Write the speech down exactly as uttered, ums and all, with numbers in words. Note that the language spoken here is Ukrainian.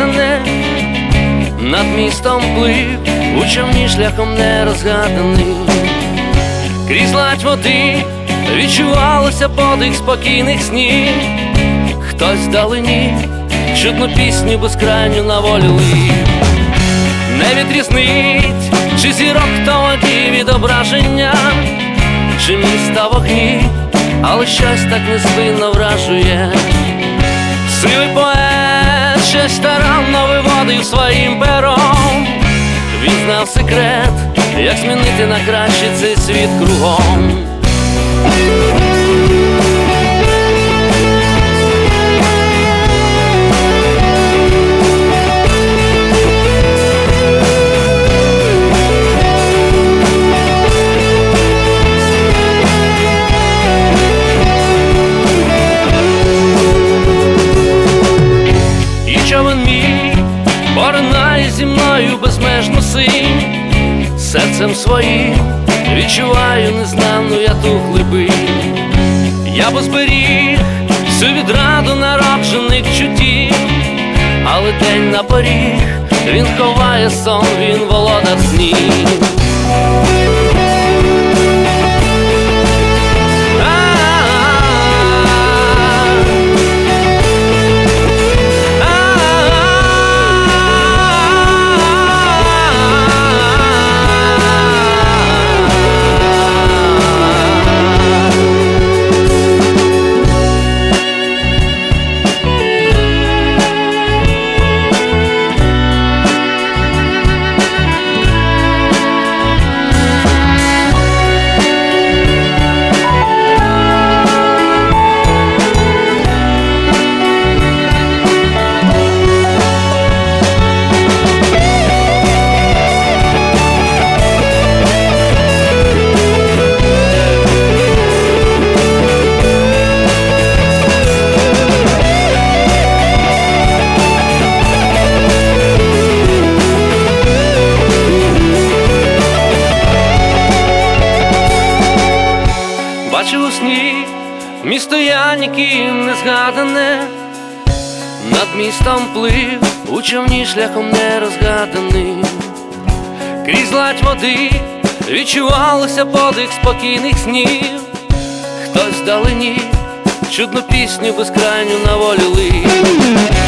незгадане, над містом плив у човні шляхом нерозгаданий. Крізь ладь води відчувалося подих спокійних снів. Хтось вдалині чудну пісню безкрайню на волі лив. Не відрізнить, чи зірок то воді відображення, чи міста вогні, але щось так незвично вражує. Сивий поет ще старанно виводив своїм пером. Він знав секрет, як змінити на краще цей світ кругом. Човен мій поринає зі мною безмежну синь. Серцем своїм відчуваю незнану я ту глибинь. Я б зберіг всю відраду народжених чуттів, але день на поріг, він ховає сон, він володар снів. Бачив у сні місто я ніким не згадане, над містом плив у човні шляхом нерозгаданим. Крізь ладь води відчувалося подих спокійних снів. Хтось вдалині чудну пісню безкрайню на волі лив.